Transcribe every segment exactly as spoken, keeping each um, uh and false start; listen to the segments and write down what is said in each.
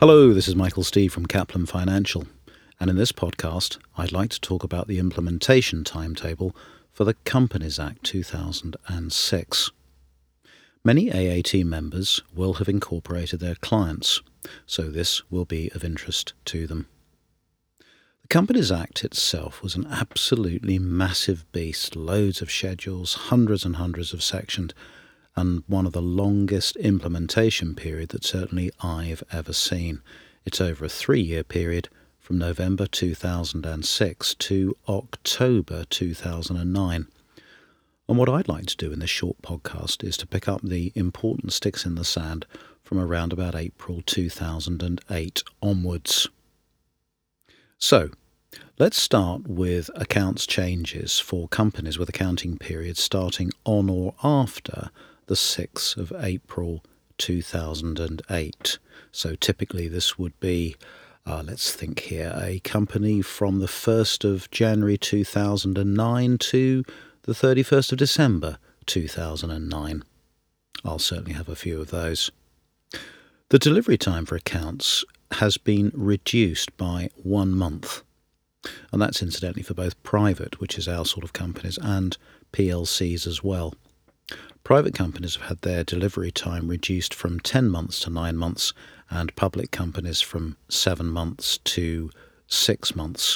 Hello, this is Michael Steve from Kaplan Financial, and in this podcast I'd like to talk about the implementation timetable for the Companies Act two thousand six. Many A A T members will have incorporated their clients, so this will be of interest to them. The Companies Act itself was an absolutely massive beast, loads of schedules, hundreds and hundreds of sections, and one of the longest implementation period that certainly I've ever seen. It's over a three-year period from November two thousand six to October two thousand nine. And what I'd like to do in this short podcast is to pick up the important sticks in the sand from around about April two thousand eight onwards. So, let's start with accounts changes for companies with accounting periods starting on or after the sixth of April two thousand eight. So typically this would be, uh, let's think here, a company from the first of January two thousand nine to the thirty-first of December two thousand nine. I'll certainly have a few of those. The delivery time for accounts has been reduced by one month. And that's incidentally for both private, which is our sort of companies, and P L Cs as well. Private companies have had their delivery time reduced from ten months to nine months, and public companies from seven months to six months.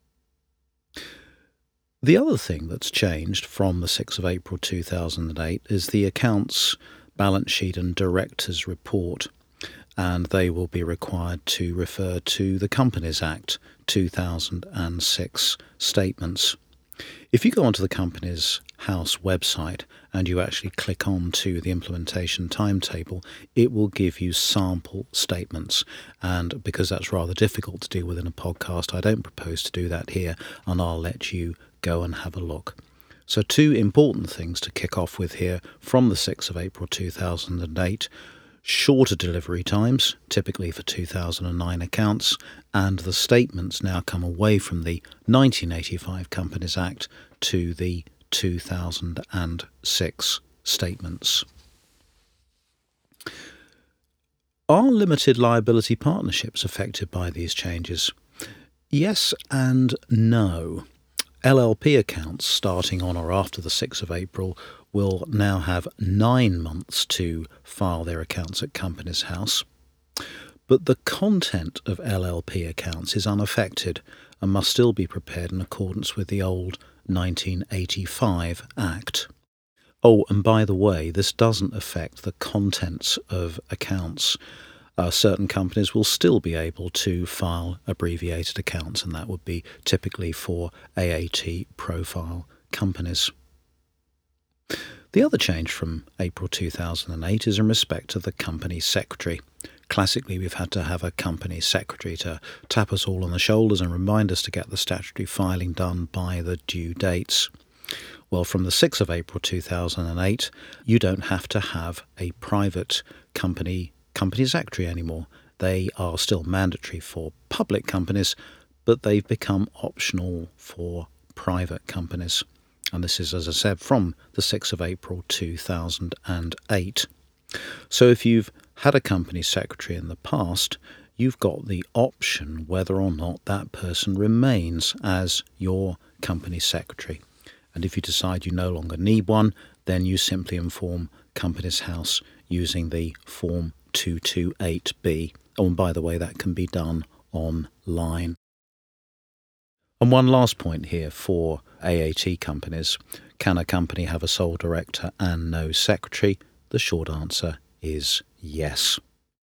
The other thing that's changed from the sixth of April two thousand eight is the accounts, balance sheet and directors report, and they will be required to refer to the Companies Act two thousand six statements. If you go onto the Companies House website and you actually click on to the implementation timetable, it will give you sample statements. And because that's rather difficult to do within a podcast, I don't propose to do that here, and I'll let you go and have a look. So two important things to kick off with here from the sixth of April two thousand eight. Shorter delivery times, typically for two thousand nine accounts, and the statements now come away from the nineteen eighty-five Companies Act to the two thousand six statements. Are limited liability partnerships affected by these changes? Yes and no. L L P accounts starting on or after the sixth of April will now have nine months to file their accounts at Companies House. But the content of L L P accounts is unaffected and must still be prepared in accordance with the old nineteen eighty-five Act. Oh, and by the way, this doesn't affect the contents of accounts. Uh, certain companies will still be able to file abbreviated accounts, and that would be typically for A A T profile companies. The other change from April two thousand eight is in respect to the company secretary. Classically, we've had to have a company secretary to tap us all on the shoulders and remind us to get the statutory filing done by the due dates. Well, from the sixth of April two thousand eight, you don't have to have a private company company secretary anymore. They are still mandatory for public companies, but they've become optional for private companies. And this is, as I said, from the sixth of April two thousand eight. So if you've had a company secretary in the past, you've got the option whether or not that person remains as your company secretary. And if you decide you no longer need one, then you simply inform Companies House using the Form two twenty-eight B. Oh, and by the way, that can be done online. And one last point here for A A T companies. Can a company have a sole director and no secretary? The short answer is yes.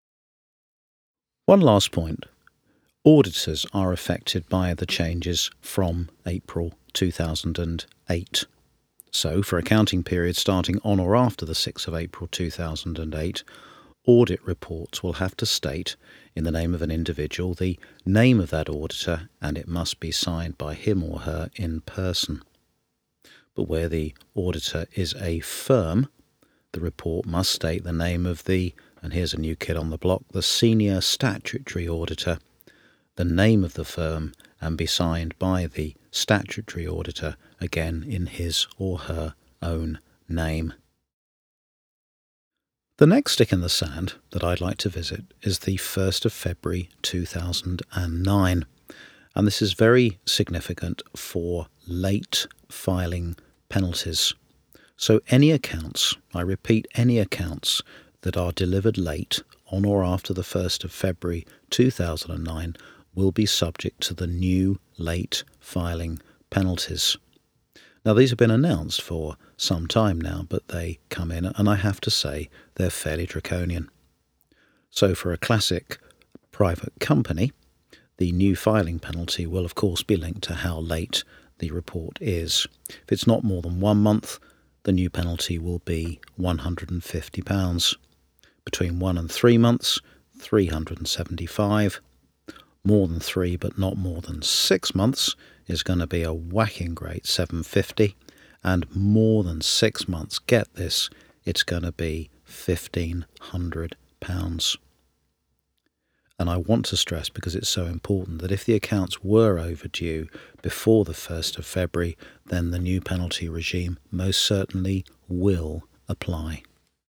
One last point. Auditors are affected by the changes from April two thousand eight. So, for accounting periods starting on or after the sixth of April two thousand eight, audit reports will have to state, in the name of an individual, the name of that auditor, and it must be signed by him or her in person. But where the auditor is a firm, the report must state the name of the, and here's a new kid on the block, the senior statutory auditor, the name of the firm, and be signed by the statutory auditor, again in his or her own name. The next stick in the sand that I'd like to visit is the first of February two thousand nine. And this is very significant for late filing penalties. So any accounts, I repeat, any accounts that are delivered late on or after the first of February two thousand nine will be subject to the new late filing penalties. Now, these have been announced for some time now, but they come in, and I have to say they're fairly draconian. So for a classic private company, the new filing penalty will, of course, be linked to how late the report is. If it's not more than one month, the new penalty will be one hundred fifty pounds. Between one and three months, three hundred seventy-five pounds. More than three but not more than six months is going to be a whacking great seven hundred fifty pounds. And more than six months, get this, it's going to be fifteen hundred pounds. And I want to stress, because it's so important, that if the accounts were overdue before the first of February, then the new penalty regime most certainly will apply.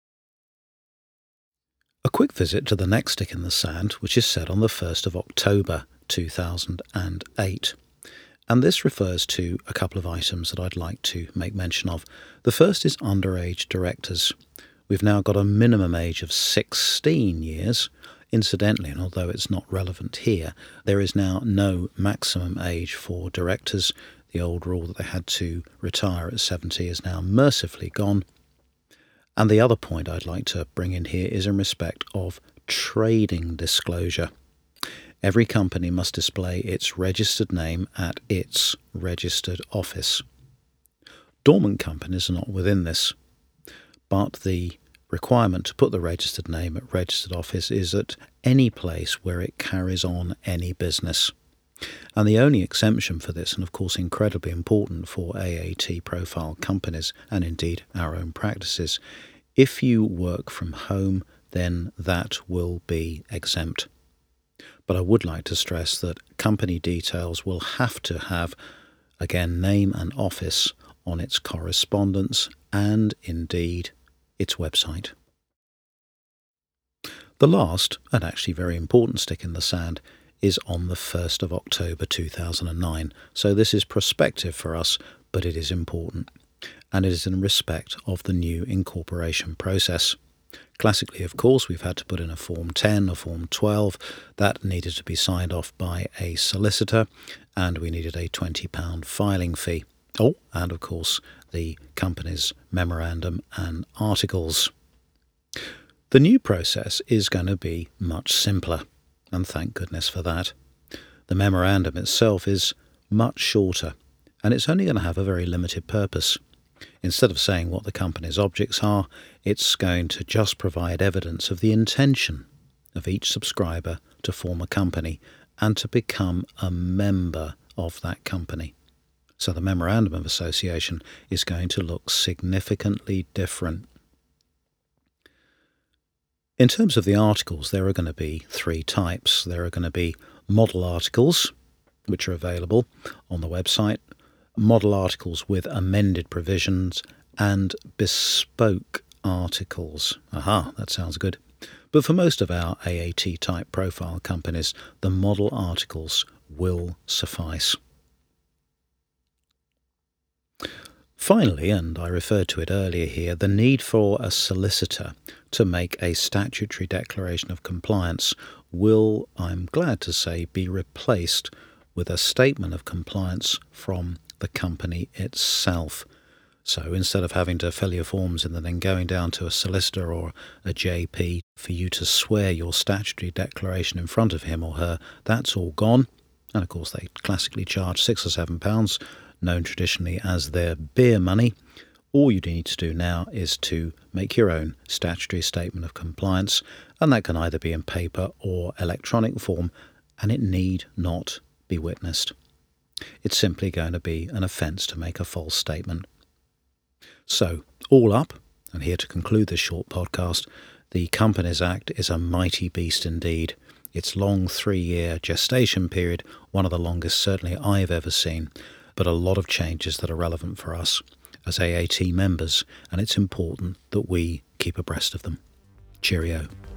A quick visit to the next stick in the sand, which is set on the first of October two thousand eight. And this refers to a couple of items that I'd like to make mention of. The first is underage directors. We've now got a minimum age of sixteen years. Incidentally, and although it's not relevant here, there is now no maximum age for directors. The old rule that they had to retire at seventy is now mercifully gone. And the other point I'd like to bring in here is in respect of trading disclosure. Every company must display its registered name at its registered office. Dormant companies are not within this, but the requirement to put the registered name at registered office is at any place where it carries on any business. And the only exemption for this, and of course incredibly important for A A T profile companies and indeed our own practices, if you work from home, then that will be exempt. But I would like to stress that company details will have to have, again, name and office on its correspondence and indeed its website. The last, and actually very important stick in the sand, is on the first of October two thousand nine. So this is prospective for us, but it is important. And it is in respect of the new incorporation process. Classically, of course, we've had to put in a Form ten, a Form twelve. That needed to be signed off by a solicitor, and we needed a twenty pounds filing fee. Oh, and of course, the company's memorandum and articles. The new process is going to be much simpler, and thank goodness for that. The memorandum itself is much shorter, and it's only going to have a very limited purpose. Instead of saying what the company's objects are, it's going to just provide evidence of the intention of each subscriber to form a company and to become a member of that company. So the Memorandum of Association is going to look significantly different. In terms of the articles, there are going to be three types. There are going to be model articles, which are available on the website, model articles with amended provisions, and bespoke articles. Aha, that sounds good. But for most of our A A T-type profile companies, the model articles will suffice. Finally, and I referred to it earlier here, the need for a solicitor to make a statutory declaration of compliance will, I'm glad to say, be replaced with a statement of compliance from the company itself. So instead of having to fill your forms and then going down to a solicitor or a J P for you to swear your statutory declaration in front of him or her, that's all gone. And of course they classically charge six or seven pounds, known traditionally as their beer money. All you need to do now is to make your own statutory statement of compliance, and that can either be in paper or electronic form, and it need not be witnessed. It's simply going to be an offence to make a false statement. So, all up, and here to conclude this short podcast, the Companies Act is a mighty beast indeed. Its long three-year gestation period, one of the longest certainly I've ever seen, but a lot of changes that are relevant for us as A A T members, and it's important that we keep abreast of them. Cheerio.